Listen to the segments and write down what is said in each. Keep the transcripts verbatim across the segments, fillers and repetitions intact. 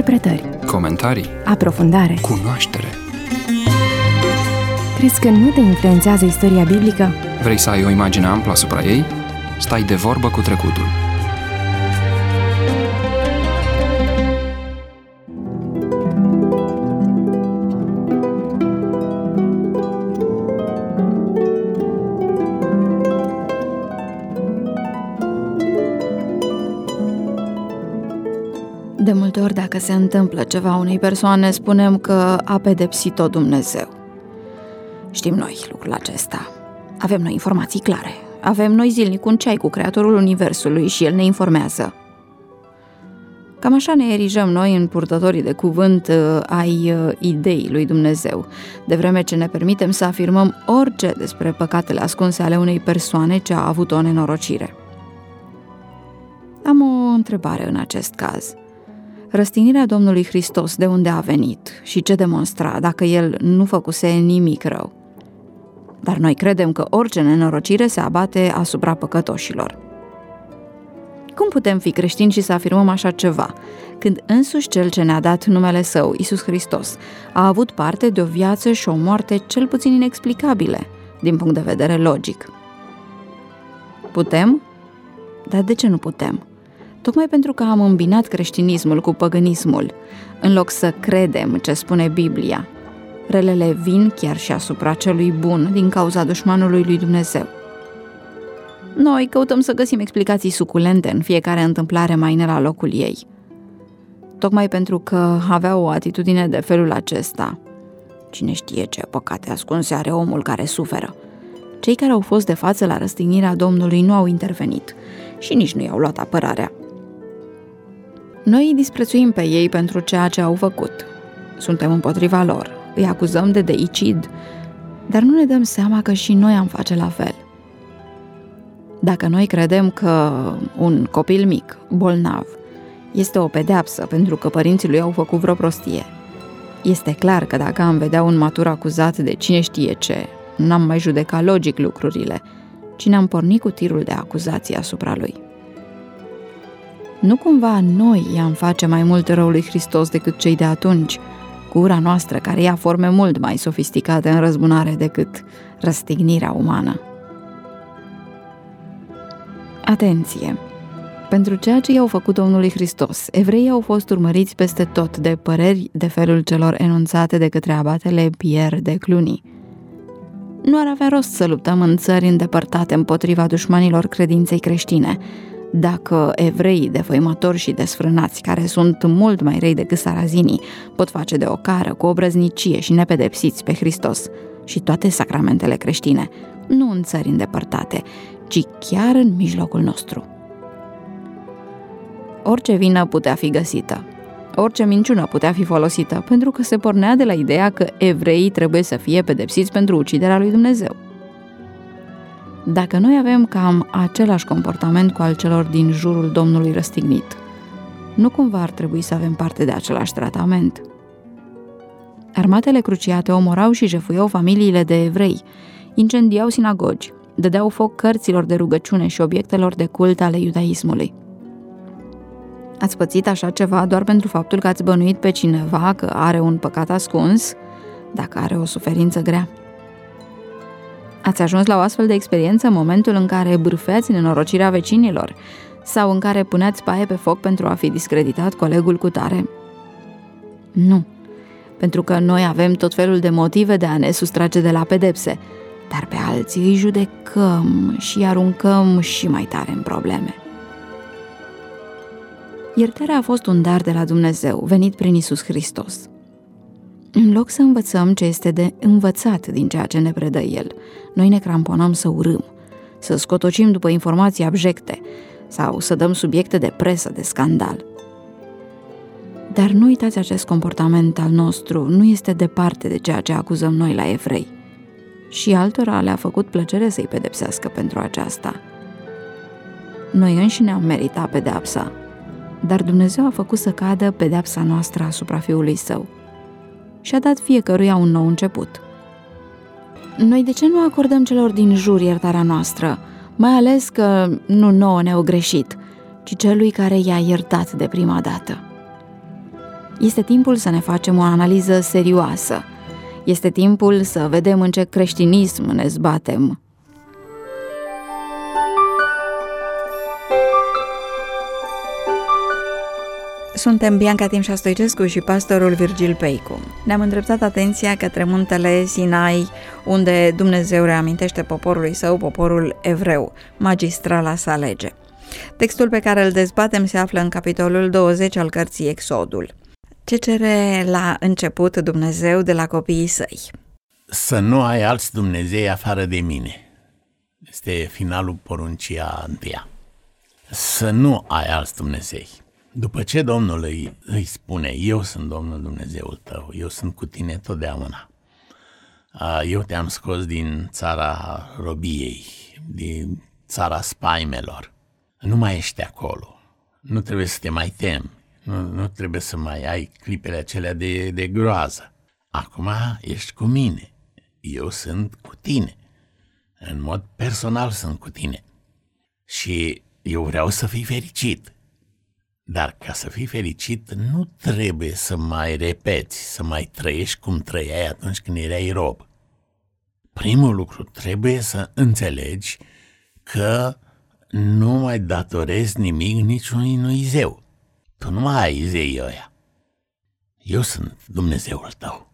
Interpretări, comentarii, aprofundare, cunoaștere. Crezi că nu te influențează istoria biblică? Vrei să ai o imagine amplă asupra ei? Stai de vorbă cu trecutul. De multe ori, dacă se întâmplă ceva unei persoane, spunem că a pedepsit-o Dumnezeu. Știm noi lucrul acesta. Avem noi informații clare. Avem noi zilnic un ceai cu Creatorul Universului și El ne informează. Cam așa ne erijăm noi în purtătorii de cuvânt uh, ai uh, ideii lui Dumnezeu, de vreme ce ne permitem să afirmăm orice despre păcatele ascunse ale unei persoane ce a avut o nenorocire. Am o întrebare în acest caz. Răstignirea Domnului Hristos de unde a venit și ce demonstra dacă El nu făcuse nimic rău? Dar noi credem că orice nenorocire se abate asupra păcătoșilor. Cum putem fi creștini și să afirmăm așa ceva, când însuși Cel ce ne-a dat numele Său, Iisus Hristos, a avut parte de o viață și o moarte cel puțin inexplicabile, din punct de vedere logic? Putem? Dar de ce nu putem? Tocmai pentru că am îmbinat creștinismul cu păgânismul, în loc să credem ce spune Biblia. Relele vin chiar și asupra celui bun din cauza dușmanului lui Dumnezeu. Noi căutăm să găsim explicații suculente în fiecare întâmplare mai ne la locul ei. Tocmai pentru că avea o atitudine de felul acesta. Cine știe ce păcate ascunse are omul care suferă. Cei care au fost de față la răstignirea Domnului nu au intervenit și nici nu i-au luat apărarea. Noi îi disprețuim pe ei pentru ceea ce au făcut. Suntem împotriva lor, îi acuzăm de deicid, dar nu ne dăm seama că și noi am face la fel. Dacă noi credem că un copil mic, bolnav, este o pedeapsă pentru că părinții lui au făcut vreo prostie, este clar că dacă am vedea un matur acuzat de cine știe ce, n-am mai judecat logic lucrurile, ci ne-am pornit cu tirul de acuzație asupra lui. Nu cumva noi i-am face mai mult rău lui Hristos decât cei de atunci, cu ura noastră care ia forme mult mai sofisticate în răzbunare decât răstignirea umană. Atenție! Pentru ceea ce i-au făcut Domnului Hristos, evreii au fost urmăriți peste tot de păreri de felul celor enunțate de către abatele Pierre de Cluny. Nu ar avea rost să luptăm în țări îndepărtate împotriva dușmanilor credinței creștine, dacă evreii defăimători și desfrânați, care sunt mult mai răi decât sarazinii, pot face de ocară, cu obrăznicie și nepedepsiți pe Hristos și toate sacramentele creștine, nu în țări îndepărtate, ci chiar în mijlocul nostru. Orice vină putea fi găsită, orice minciună putea fi folosită, pentru că se pornea de la ideea că evreii trebuie să fie pedepsiți pentru uciderea lui Dumnezeu. Dacă noi avem cam același comportament cu al celor din jurul Domnului răstignit, nu cumva ar trebui să avem parte de același tratament? Armatele cruciate omorau și jefuiau familiile de evrei, incendiau sinagogi, dădeau foc cărților de rugăciune și obiectelor de cult ale iudaismului. Ați pățit așa ceva doar pentru faptul că ați bănuit pe cineva că are un păcat ascuns, dacă are o suferință grea? Ați ajuns la o astfel de experiență în momentul în care bârfeați nenorocirea vecinilor sau în care puneați paie pe foc pentru a fi discreditat colegul cutare? Nu, pentru că noi avem tot felul de motive de a ne sustrage de la pedepse, dar pe alții îi judecăm și îi aruncăm și mai tare în probleme. Iertarea a fost un dar de la Dumnezeu, venit prin Iisus Hristos. În loc să învățăm ce este de învățat din ceea ce ne predă El, noi ne cramponăm să urâm, să scotocim după informații abjecte sau să dăm subiecte de presă, de scandal. Dar nu uitați, acest comportament al nostru nu este departe de ceea ce acuzăm noi la evrei. Și altora le-a făcut plăcere să-i pedepsească pentru aceasta. Noi înșine am meritat pedeapsa, dar Dumnezeu a făcut să cadă pedeapsa noastră asupra Fiului Său și a dat fiecăruia un nou început. Noi de ce nu acordăm celor din jur iertarea noastră, mai ales că nu nouă ne-au greșit, ci celui care i-a iertat de prima dată? Este timpul să ne facem o analiză serioasă. Este timpul să vedem în ce creștinism ne zbatem. Suntem Bianca Timșa Stoicescu și pastorul Virgil Peicu. Ne-am îndreptat atenția către muntele Sinai, unde Dumnezeu reamintește poporului său, poporul evreu, magistrala sa lege. Textul pe care îl dezbatem se află în capitolul douăzeci al cărții Exodul. Ce cere la început Dumnezeu de la copiii săi? Să nu ai alți Dumnezei afară de mine. Este finalul poruncii a întâia. Să nu ai alți Dumnezei. După ce Domnul îi, îi spune, eu sunt Domnul Dumnezeul tău, eu sunt cu tine totdeauna. Eu te-am scos din țara robiei, din țara spaimelor. Nu mai ești acolo. Nu trebuie să te mai temi. Nu, nu trebuie să mai ai clipele acelea de, de groază. Acum ești cu mine. Eu sunt cu tine. În mod personal sunt cu tine. Și eu vreau să fii fericit. Dar ca să fii fericit, nu trebuie să mai repeți, să mai trăiești cum trăiai atunci când erai rob. Primul lucru, trebuie să înțelegi că nu mai datorezi nimic niciunui Dumnezeu. Tu nu mai ai zeii ăia. Eu sunt Dumnezeul tău.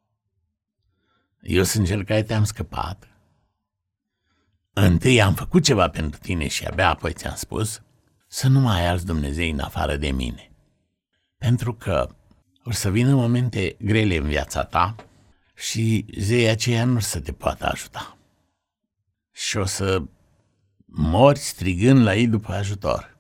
Eu sunt cel care te-am scăpat. Întâi am făcut ceva pentru tine și abia apoi ți-am spus să nu mai ai alți Dumnezei în afară de mine. Pentru că o să vină momente grele în viața ta și zeii aceia nu o să te poată ajuta. Și o să mori strigând la ei după ajutor.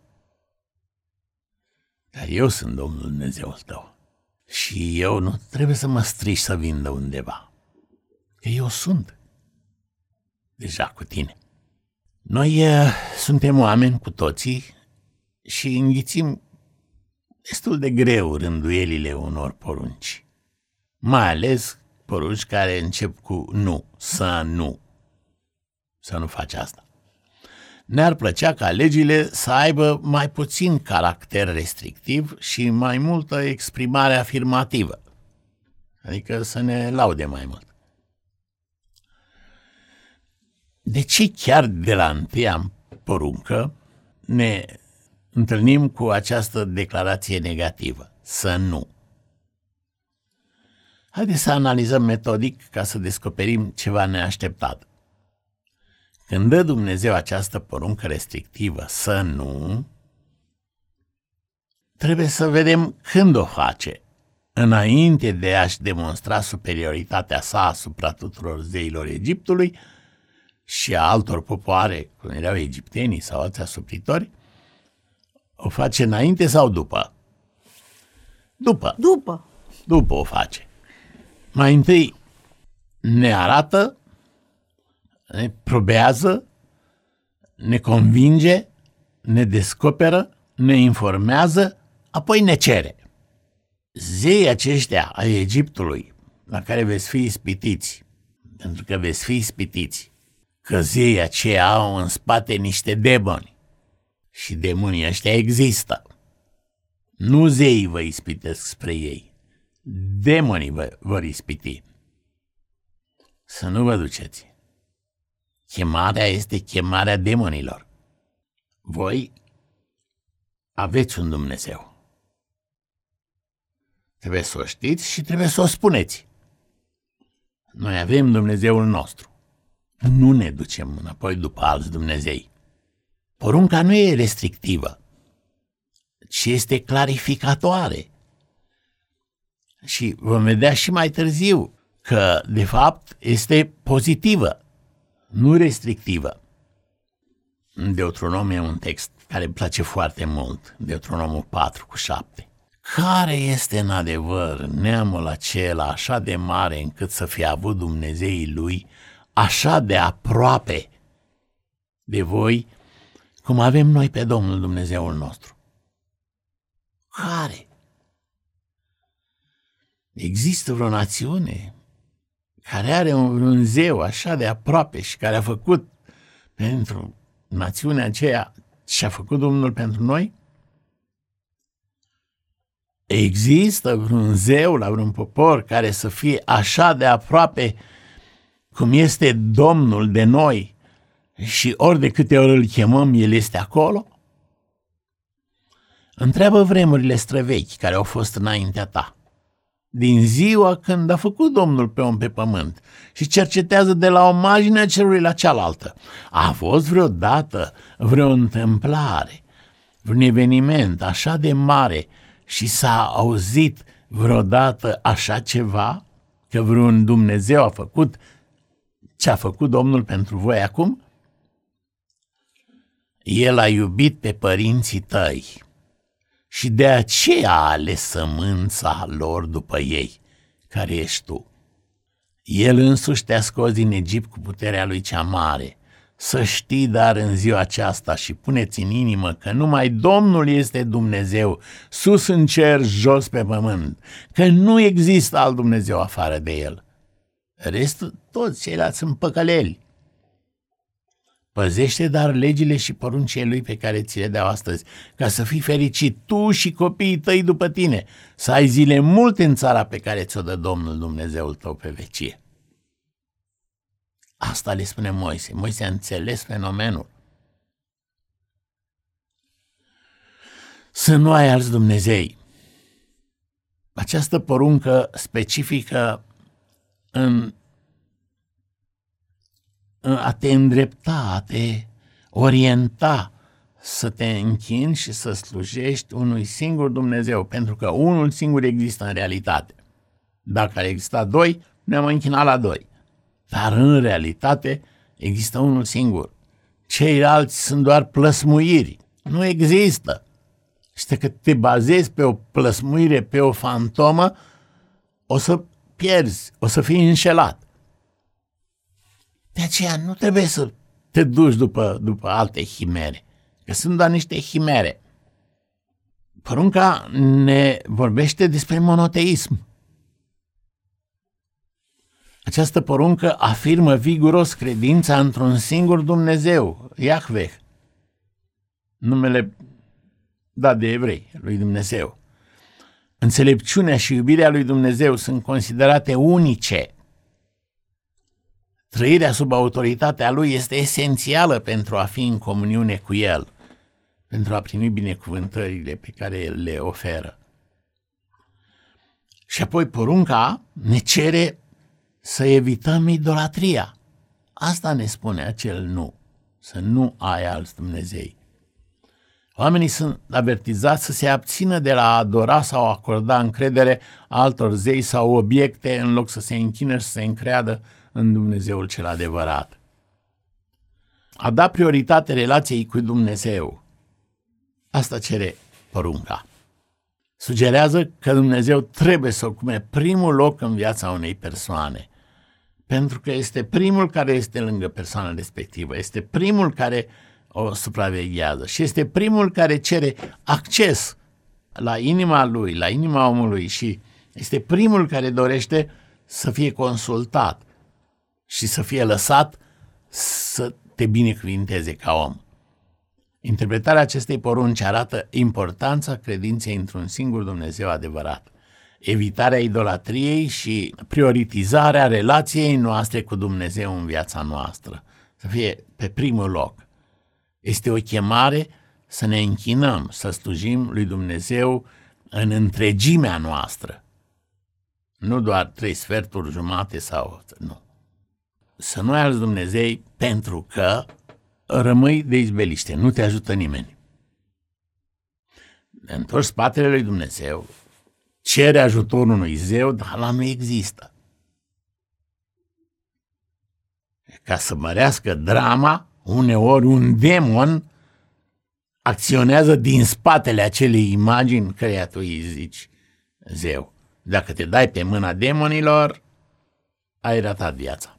Dar eu sunt Domnul Dumnezeul tău. Și eu nu trebuie să mă strici să vin de undeva. Că eu sunt deja cu tine. Noi uh, suntem oameni cu toții și înghițim destul de greu rânduielile unor porunci. Mai ales porunci care încep cu nu, să nu. Să nu faci asta. Ne-ar plăcea ca legile să aibă mai puțin caracter restrictiv și mai multă exprimare afirmativă. Adică să ne laude mai mult. De ce chiar de la întâia poruncă ne întâlnim cu această declarație negativă? Să nu. Haideți să analizăm metodic ca să descoperim ceva neașteptat. Când dă Dumnezeu această poruncă restrictivă, să nu, trebuie să vedem când o face, înainte de a-și demonstra superioritatea sa asupra tuturor zeilor Egiptului și a altor popoare, cum erau egiptenii sau alți asupritori, o face înainte sau după? După. După. După o face. Mai întâi ne arată, ne probează, ne convinge, ne descoperă, ne informează, apoi ne cere. Zeii aceștia ai Egiptului, la care veți fi ispitiți, pentru că veți fi ispitiți, că zeii aceia au în spate niște demoni și demonii ăștia există. Nu zeii vă ispitesc spre ei, demonii vă vor ispiti. Să nu vă duceți. Chemarea este chemarea demonilor. Voi aveți un Dumnezeu. Trebuie să o știți și trebuie să o spuneți. Noi avem Dumnezeul nostru. Nu ne ducem înapoi după alți Dumnezei. Porunca nu e restrictivă, ci este clarificatoare. Și vom vedea și mai târziu că, de fapt, este pozitivă, nu restrictivă. Deuteronom e un text care îmi place foarte mult, Deuteronomul patru cu șapte. Care este în adevăr neamul acela așa de mare încât să fie avut Dumnezeii lui așa de aproape de voi cum avem noi pe Domnul Dumnezeul nostru? Care? Există vreo națiune care are un, un zeu așa de aproape și care a făcut pentru națiunea aceea și a făcut Domnul pentru noi? Există vreun zeu la vreun popor care să fie așa de aproape cum este Domnul de noi și ori de câte ori îl chemăm, El este acolo? Întreabă vremurile străvechi care au fost înaintea ta, din ziua când a făcut Domnul pe om pe pământ, și cercetează de la o margine a cerului la cealaltă. A fost vreodată vreo întâmplare, vreun eveniment așa de mare și s-a auzit vreodată așa ceva, că vreun Dumnezeu a făcut ce a făcut Domnul pentru voi acum? El a iubit pe părinții tăi și de aceea a ales sămânța lor după ei, care ești tu. El însuși te-a scos din Egipt cu puterea lui cea mare. Să știi dar în ziua aceasta și puneți în inimă că numai Domnul este Dumnezeu, sus în cer, jos pe pământ, că nu există alt Dumnezeu afară de El. Restul, toți ceilalți sunt păcăleli. Păzește dar legile și poruncile Lui pe care ți le dau astăzi, ca să fii fericit tu și copiii tăi după tine, să ai zile multe în țara pe care ți-o dă Domnul Dumnezeul tău pe vecie. Asta le spune Moise. Moise a înțeles fenomenul. Să nu ai alți Dumnezei. Această poruncă specifică în, în a te îndrepta, a te orienta, să te închini și să slujești unui singur Dumnezeu, pentru că unul singur există în realitate. Dacă ar exista doi, ne-am închinat la doi. Dar în realitate există unul singur. Ceilalți sunt doar plăsmuiri. Nu există. Și dacă te bazezi pe o plăsmuire, pe o fantomă, o să pierzi, o să fii înșelat. De aceea nu trebuie să te duci după, după alte chimere, că sunt doar niște chimere. Porunca ne vorbește despre monoteism. Această poruncă afirmă viguros credința într-un singur Dumnezeu, Iahveh, numele dat de evrei, lui Dumnezeu. Înțelepciunea și iubirea lui Dumnezeu sunt considerate unice. Trăirea sub autoritatea Lui este esențială pentru a fi în comuniune cu El, pentru a primi binecuvântările pe care El le oferă. Și apoi porunca ne cere să evităm idolatria. Asta ne spune acel nu, să nu ai alți Dumnezei. Oamenii sunt avertizați să se abțină de la a adora sau a acorda încredere altor zei sau obiecte în loc să se închină și să se încreadă în Dumnezeul cel adevărat. A da prioritate relației cu Dumnezeu. Asta cere porunca. Sugerează că Dumnezeu trebuie să ocupe primul loc în viața unei persoane, pentru că este primul care este lângă persoana respectivă, este primul care o supraveghează și este primul care cere acces la inima lui, la inima omului, și este primul care dorește să fie consultat și să fie lăsat să te binecuvinteze ca om. Interpretarea acestei porunci arată importanța credinței într-un singur Dumnezeu adevărat, evitarea idolatriei și prioritizarea relației noastre cu Dumnezeu în viața noastră, să fie pe primul loc. Este o chemare să ne închinăm, să slujim lui Dumnezeu în întregimea noastră. Nu doar trei sferturi, jumate sau... nu. Să nu ai alți Dumnezei, pentru că rămâi de izbeliște, nu te ajută nimeni. Întorci spatele lui Dumnezeu, cere ajutorul unui zeu, dar ăla nu există. Ca să mărească drama, uneori un demon acționează din spatele acelei imagini căreia tu îi zici zeu. Dacă te dai pe mâna demonilor, ai ratat viața.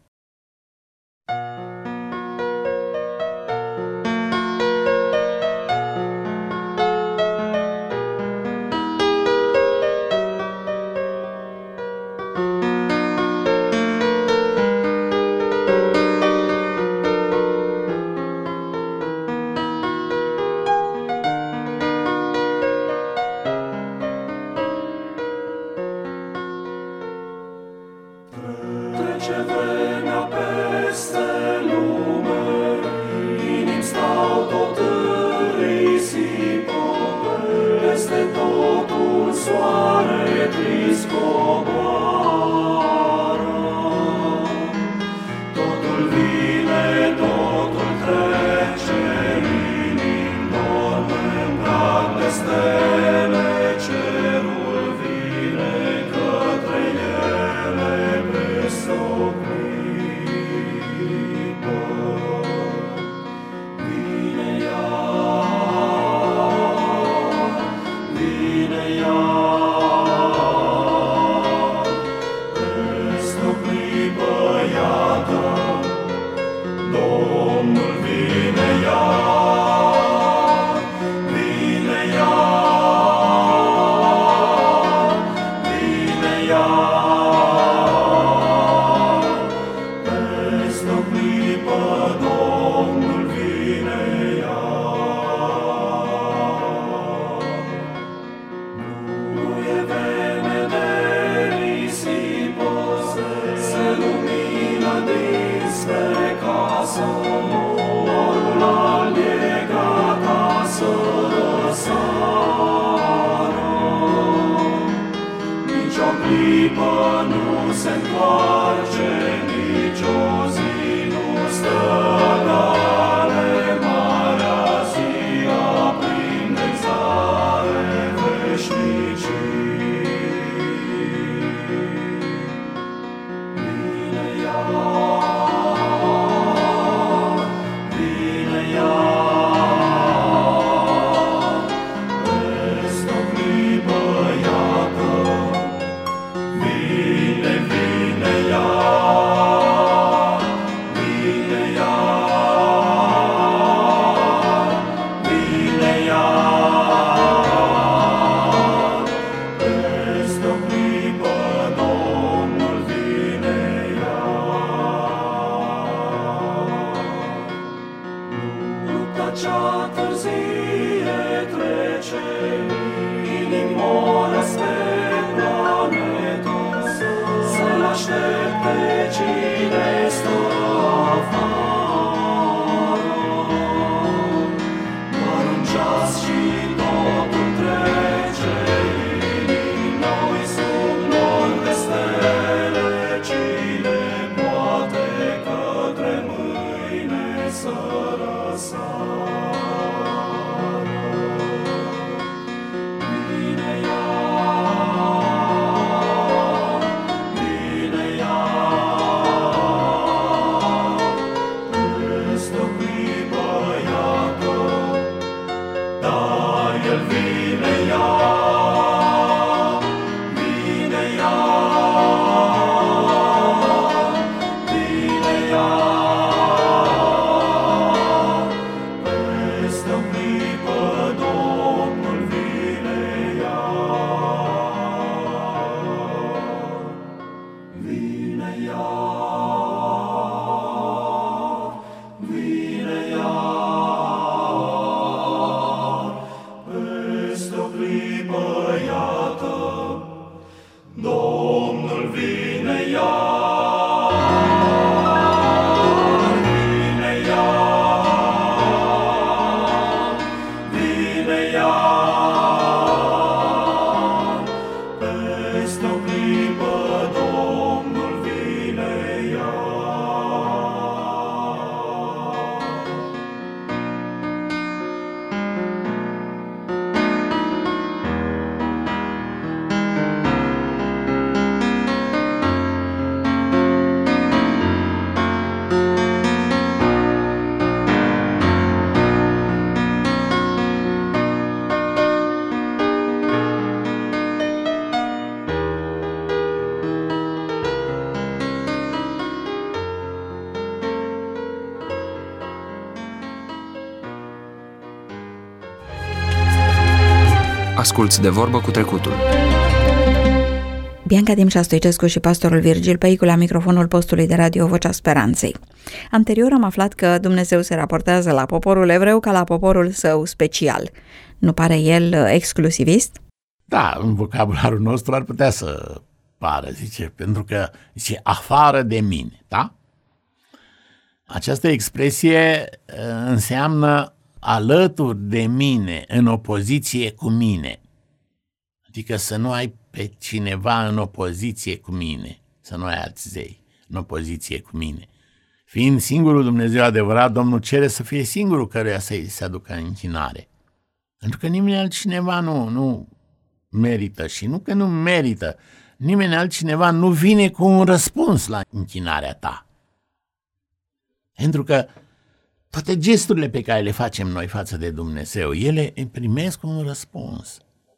să răsară. Nici o clipă nu se întoarce, nici o zi nu stă cale. Marea zi aprinde zare veșnicii. Vine ea, vine ea, peste o clipă, iată. Vine, vine ea, vine ea, vine ea, peste o clipă Domnul vine ea. Lupta cea târzie trece, inima spre planetă, să-l aștepte cine stă afară. Doar un ceas și totul trece, inimi noi sub nori de stele. Cine poate către mâine să răsară? Vine ea, vine ea, peste o clipă, iată. Da, El vine ea, vine ea, vine ea, peste o clipă Domnul vine ea. Vine ea, vine ea, peste o clipă, iată, Domnul vine ea. Vine ea, vine ea, peste o clipă Domnul vine ea. Asculți De vorbă cu trecutul. Bianca Dimșa Stoicescu și pastorul Virgil Păicu la microfonul postului de radio Vocea Speranței. Anterior am aflat că Dumnezeu se raportează la poporul evreu ca la poporul său special. Nu pare el exclusivist? Da, în vocabularul nostru ar putea să pară, zice, pentru că zice afară de mine, da? Această expresie înseamnă alături de mine, în opoziție cu mine. Adică să nu ai pe cineva în opoziție cu mine, să nu ai alți zei în opoziție cu mine. Fiind singurul Dumnezeu adevărat, Domnul cere să fie singurul căruia să-i se aducă închinare. Pentru că nimeni altcineva nu, nu merită și nu că nu merită, nimeni altcineva nu vine cu un răspuns la închinarea ta. Pentru că toate gesturile pe care le facem noi față de Dumnezeu, ele primesc un răspuns.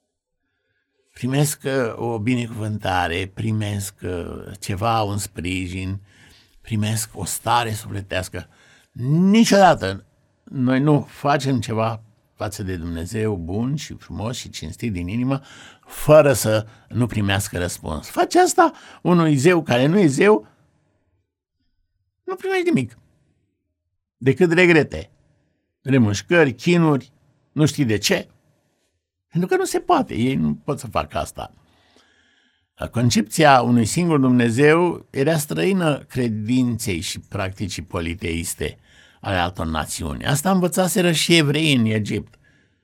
Primesc o binecuvântare, primesc ceva, un sprijin, primesc o stare sufletească. Niciodată noi nu facem ceva față de Dumnezeu bun și frumos și cinstit din inimă, fără să nu primească răspuns. Face asta unui zeu care nu e zeu, nu primești nimic, decât regrete, remușcări, chinuri, nu știi de ce. Pentru că nu se poate, ei nu pot să facă asta. Concepția unui singur Dumnezeu era străină credinței și practicii politeiste ale altor națiuni. Asta învățaseră și evreii în Egipt.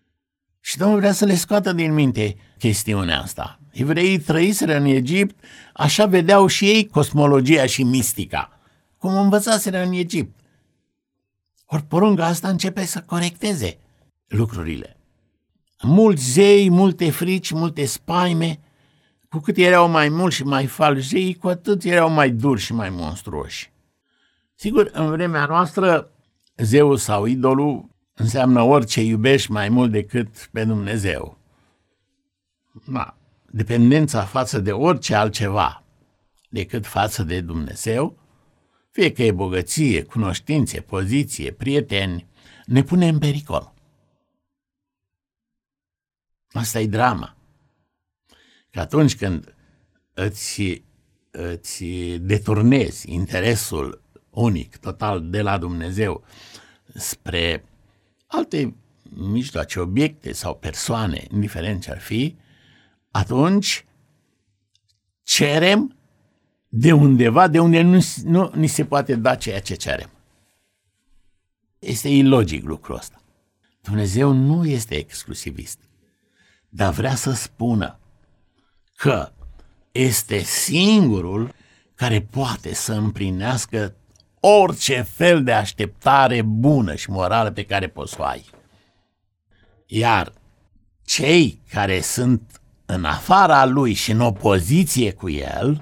Și Domnul vrea să le scoată din minte chestiunea asta. Evreii trăiseră în Egipt, așa vedeau și ei cosmologia și mistica, cum învățaseră în Egipt. Ori porunca asta începe să corecteze lucrurile. Mulți zei, multe frici, multe spaime, cu cât erau mai mulți și mai falși zei, cu atât erau mai duri și mai monstruoși. Sigur, în vremea noastră, zeul sau idolul înseamnă orice iubești mai mult decât pe Dumnezeu. Da. Dependența față de orice altceva decât față de Dumnezeu, fie că e bogăție, cunoștințe, poziție, prieteni, ne pune în pericol. Asta e drama. Că atunci când îți, îți deturnezi interesul unic, total de la Dumnezeu spre alte mijloace, obiecte sau persoane, indiferent ce ar fi, atunci cerem de undeva, de unde nu, nu ni se poate da ceea ce cerem. Este ilogic lucrul ăsta. Dumnezeu nu este exclusivist, dar vrea să spună că este singurul care poate să împlinească orice fel de așteptare bună și morală pe care poți să o ai. Iar cei care sunt în afara lui și în opoziție cu el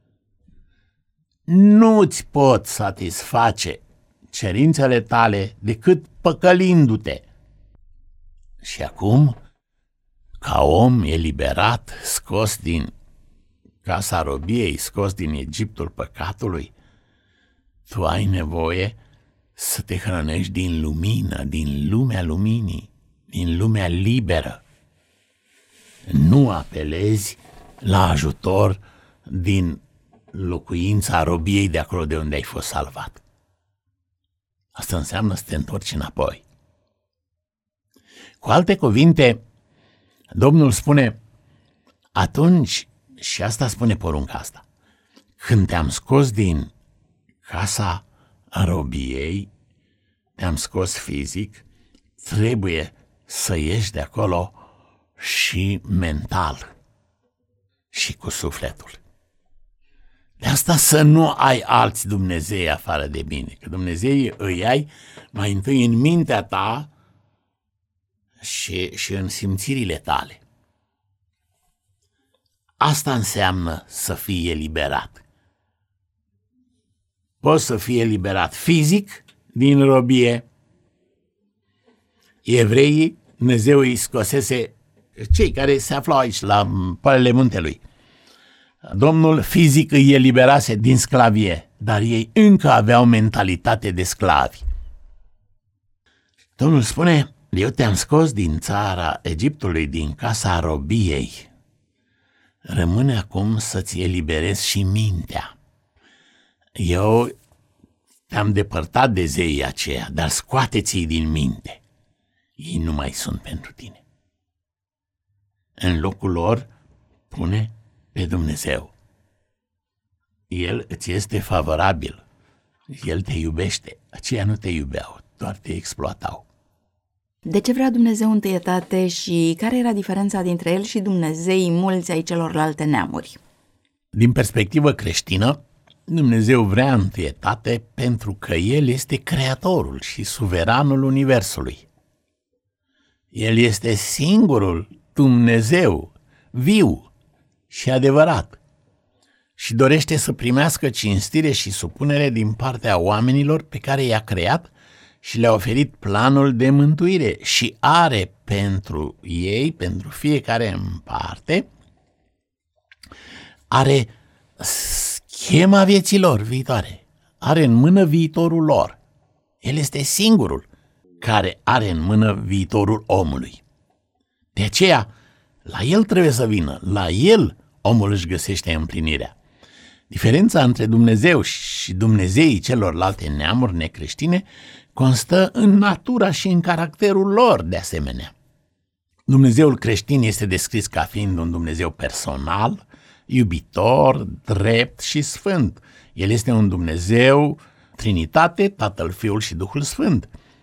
nu îți pot satisface cerințele tale decât păcălindu-te. Și acum, ca om eliberat, scos din casa robiei, scos din Egiptul păcatului, tu ai nevoie să te hrănești din lumină, din lumea luminii, din lumea liberă. Nu apelezi la ajutor din locuința robiei de acolo de unde ai fost salvat. Asta înseamnă să te întorci înapoi. Cu alte cuvinte, Domnul spune, atunci, și asta spune porunca asta, când te-am scos din casa robiei, te-am scos fizic, trebuie să ieși de acolo și mental și cu sufletul. De asta să nu ai alți Dumnezei afară de mine, că Dumnezei îi ai mai întâi în mintea ta și, și în simțirile tale. Asta înseamnă să fii eliberat. Poți să fii eliberat fizic din robie. Evreii, Dumnezeu îi scosese, cei care se aflau aici la poalele muntelui, Domnul fizic îi eliberase din sclavie, dar ei încă aveau mentalitate de sclavi. Domnul spune, eu te-am scos din țara Egiptului, din casa robiei. Rămâne acum să-ți eliberezi și mintea. Eu te-am depărtat de zeii aceia, dar scoateți-i din minte. Ei nu mai sunt pentru tine. În locul lor pune pe Dumnezeu. El îți este favorabil. El te iubește. Aceia nu te iubeau, doar te exploatau. De ce vrea Dumnezeu întâietate și care era diferența dintre el și Dumnezeii mulți ai celorlalte neamuri? Din perspectivă creștină, Dumnezeu vrea întâietate pentru că El este creatorul și suveranul universului. El este singurul Dumnezeu viu și adevărat și dorește să primească cinstire și supunere din partea oamenilor pe care i-a creat și le-a oferit planul de mântuire și are pentru ei, pentru fiecare în parte, are schema vieții lor viitoare, are în mână viitorul lor. El este singurul care are în mână viitorul omului. De aceea, la el trebuie să vină, la el omul își găsește împlinirea. Diferența între Dumnezeu și Dumnezeii celorlalte neamuri necreștine constă în natura și în caracterul lor de asemenea. Dumnezeul creștin este descris ca fiind un Dumnezeu personal, iubitor, drept și sfânt. El este un Dumnezeu, Trinitate, Tatăl, Fiul și Duhul Sfânt.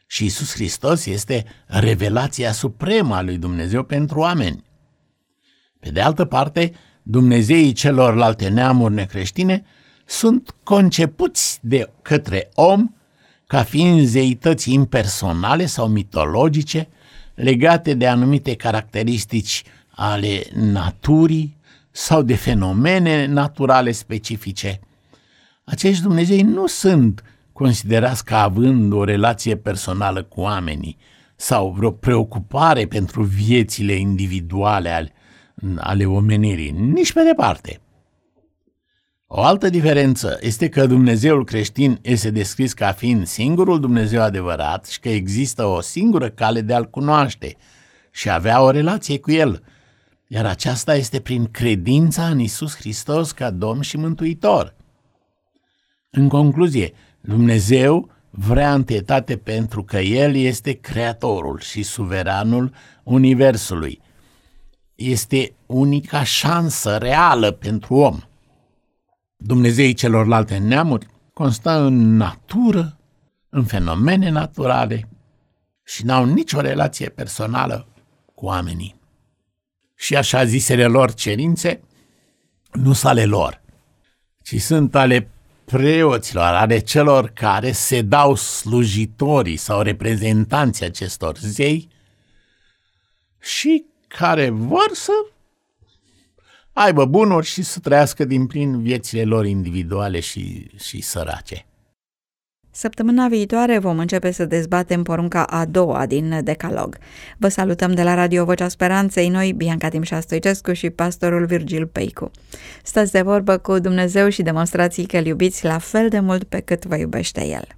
Și Iisus Hristos este revelația supremă a lui Dumnezeu pentru oameni. Pe de altă parte, Dumnezeii celorlalte neamuri necreștine sunt concepuți de către om ca fiind zeități impersonale sau mitologice, legate de anumite caracteristici ale naturii sau de fenomene naturale specifice. Acești Dumnezei nu sunt considerați ca având o relație personală cu oamenii sau vreo preocupare pentru viețile individuale ale, ale omenirii, nici pe departe. O altă diferență este că Dumnezeul creștin este descris ca fiind singurul Dumnezeu adevărat și că există o singură cale de a-L cunoaște și avea o relație cu El, iar aceasta este prin credința în Iisus Hristos ca Domn și Mântuitor. În concluzie, Dumnezeu vrea întâietate pentru că El este Creatorul și suveranul Universului. Este unica șansă reală pentru om. Dumnezeii celorlalte neamuri constă în natură, în fenomene naturale și n-au nicio relație personală cu oamenii. Și așa zisele lor cerințe nu sunt ale lor, ci sunt ale preoților, ale celor care se dau slujitorii sau reprezentanții acestor zei și care vor să aibă bunuri și să trăiască din plin viețile lor individuale și, și sărace. Săptămâna viitoare vom începe să dezbatem porunca a doua din Decalog. Vă salutăm de la Radio Vocea Speranței, noi, Bianca Timșa Stoicescu și pastorul Virgil Peicu. Stați de vorbă cu Dumnezeu și demonstrați că îl iubiți la fel de mult pe cât vă iubește El.